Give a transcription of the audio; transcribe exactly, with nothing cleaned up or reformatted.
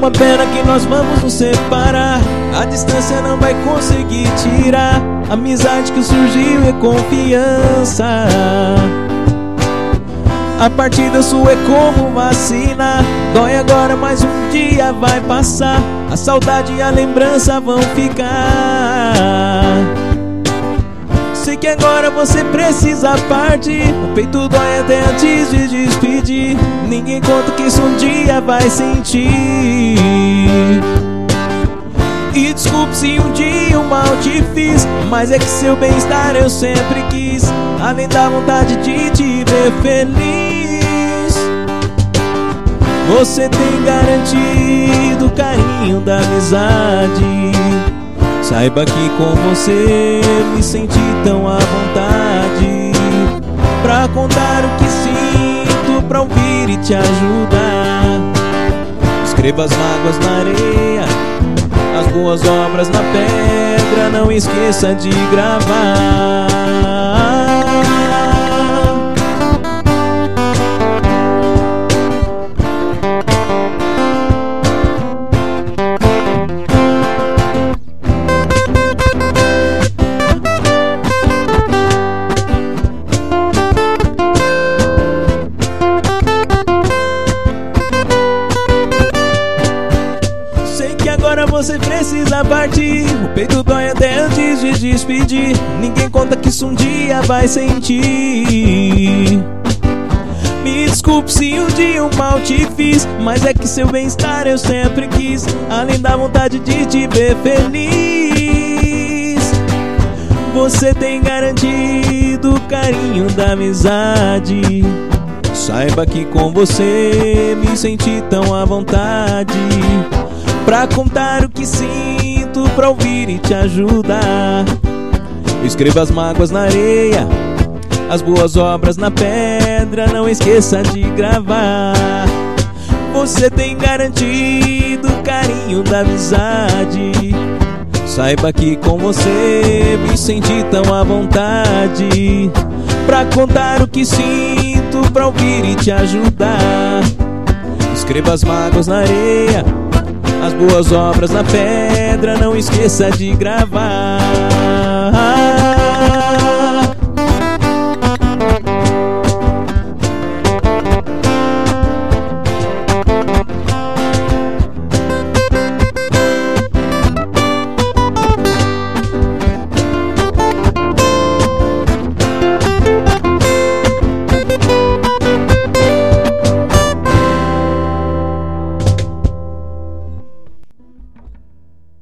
uma pena que nós vamos nos separar. A distância não vai conseguir tirar a amizade que surgiu é confiança. A partida sua é como vacina, dói agora, mas um dia vai passar. A saudade e a lembrança vão ficar. Sei que agora você precisa partir, o peito dói até antes de despedir. Ninguém conta que isso um dia vai sentir. E desculpe se um dia eu mal te fiz, mas é que seu bem-estar eu sempre quis, além da vontade de te ver feliz. Você tem garantido o carinho da amizade. Saiba que com você me senti tão à vontade pra contar o que sinto, pra ouvir e te ajudar. Escreva as mágoas na areia, as boas obras na pedra, não esqueça de gravar. Agora você precisa partir, o peito dói até antes de despedir. Ninguém conta que isso um dia vai sentir. Me desculpe se um dia eu mal te fiz, mas é que seu bem-estar eu sempre quis, além da vontade de te ver feliz. Você tem garantido o carinho da amizade. Saiba que com você me senti tão à vontade pra contar o que sinto, pra ouvir e te ajudar. Escreva as mágoas na areia, as boas obras na pedra, não esqueça de gravar. Você tem garantido o carinho da amizade. Saiba que com você me senti tão à vontade pra contar o que sinto, pra ouvir e te ajudar. Escreva as mágoas na areia, as boas obras na pedra, não esqueça de gravar.